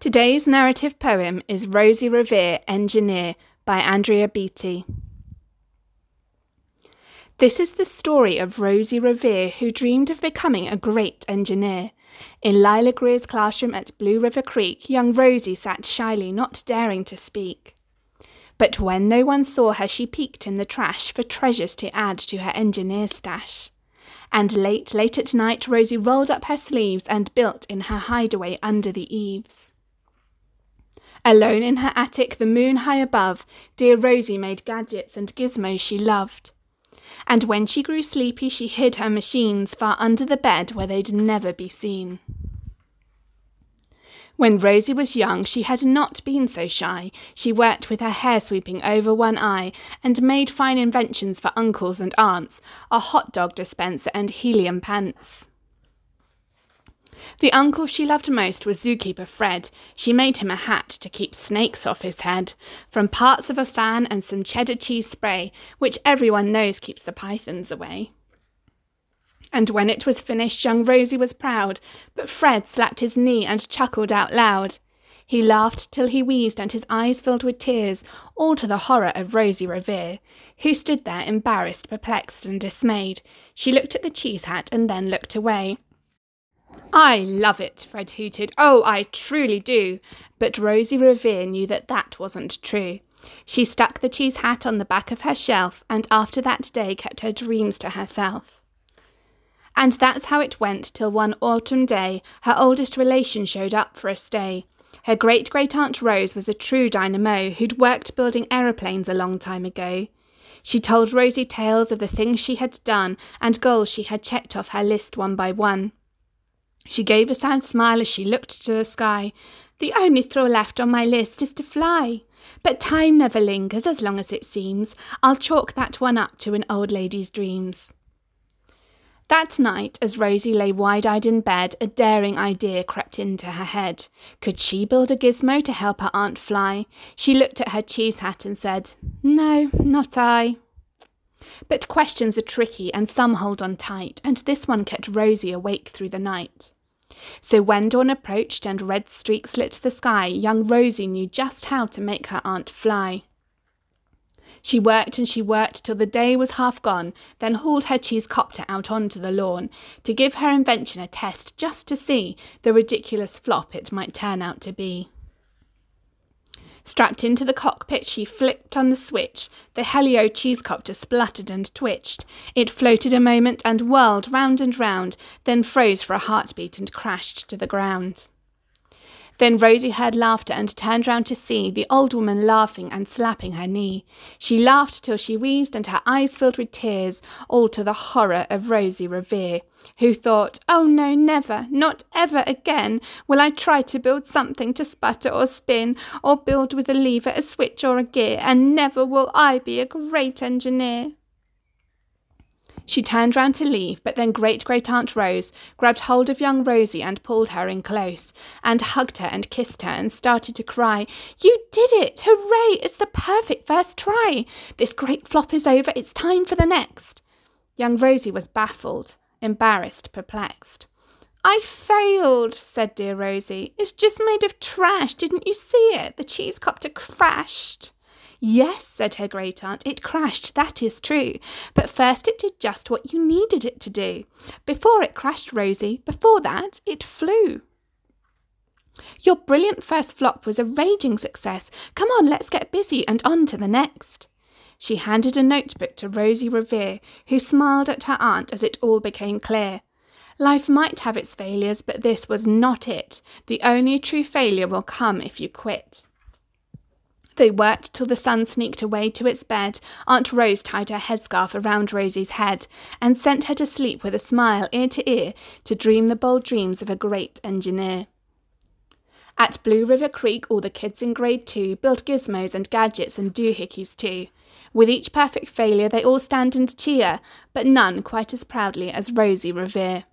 Today's narrative poem is Rosie Revere, Engineer by Andrea Beattie. This is the story of Rosie Revere, who dreamed of becoming a great engineer. In Lila Greer's classroom at Blue River Creek, young Rosie sat shyly, not daring to speak. But when no one saw her, she peeked in the trash for treasures to add to her engineer stash. And late at night, Rosie rolled up her sleeves and built in her hideaway under the eaves. Alone in her attic, the moon high above, dear Rosie made gadgets and gizmos she loved. And when she grew sleepy, she hid her machines far under the bed where they'd never be seen. When Rosie was young, she had not been so shy. She worked with her hair sweeping over one eye and made fine inventions for uncles and aunts, a hot dog dispenser and helium pants. The uncle she loved most was zookeeper Fred. She made him a hat to keep snakes off his head, from parts of a fan and some cheddar cheese spray, which everyone knows keeps the pythons away. And when it was finished, young Rosie was proud, but Fred slapped his knee and chuckled out loud. He laughed till he wheezed and his eyes filled with tears, all to the horror of Rosie Revere, who stood there embarrassed, perplexed and dismayed. She looked at the cheese hat and then looked away. "I love it," Fred hooted. "Oh, I truly do." But Rosie Revere knew that that wasn't true. She stuck the cheese hat on the back of her shelf and after that day kept her dreams to herself. And that's how it went till one autumn day her oldest relation showed up for a stay. Her great-great-aunt Rose was a true dynamo who'd worked building aeroplanes a long time ago. She told Rosie tales of the things she had done and goals she had checked off her list one by one. She gave a sad smile as she looked to the sky. "The only thrill left on my list is to fly. But time never lingers as long as it seems. I'll chalk that one up to an old lady's dreams." That night, as Rosie lay wide-eyed in bed, a daring idea crept into her head. Could she build a gizmo to help her aunt fly? She looked at her cheese hat and said, "No, not I." But questions are tricky and some hold on tight, and this one kept Rosie awake through the night. So when dawn approached and red streaks lit the sky, young Rosie knew just how to make her aunt fly. She worked and she worked till the day was half gone, then hauled her cheese copter out onto the lawn to give her invention a test just to see the ridiculous flop it might turn out to be. Strapped into the cockpit, she flipped on the switch. The Helio cheesecopter spluttered and twitched. It floated a moment and whirled round and round, then froze for a heartbeat and crashed to the ground. Then Rosie heard laughter and turned round to see the old woman laughing and slapping her knee. She laughed till she wheezed and her eyes filled with tears, all to the horror of Rosie Revere, who thought, "Oh no, never, not ever again will I try to build something to sputter or spin, or build with a lever, a switch or a gear, and never will I be a great engineer." She turned round to leave, but then great-great-aunt Rose grabbed hold of young Rosie and pulled her in close, and hugged her and kissed her and started to cry. "You did it! Hooray! It's the perfect first try! This great flop is over, it's time for the next." Young Rosie was baffled, embarrassed, perplexed. "I failed," said dear Rosie. "It's just made of trash. Didn't you see it? The cheesecopter crashed." "Yes," said her great-aunt, "it crashed, that is true. But first it did just what you needed it to do. Before it crashed, Rosie, before that, it flew. Your brilliant first flop was a raging success. Come on, let's get busy and on to the next." She handed a notebook to Rosie Revere, who smiled at her aunt as it all became clear. Life might have its failures, but this was not it. The only true failure will come if you quit. They worked till the sun sneaked away to its bed. Aunt Rose tied her headscarf around Rosie's head and sent her to sleep with a smile ear to ear to dream the bold dreams of a great engineer. At Blue River Creek, all the kids in grade 2 built gizmos and gadgets and doohickeys too. With each perfect failure, they all stand and cheer, but none quite as proudly as Rosie Revere.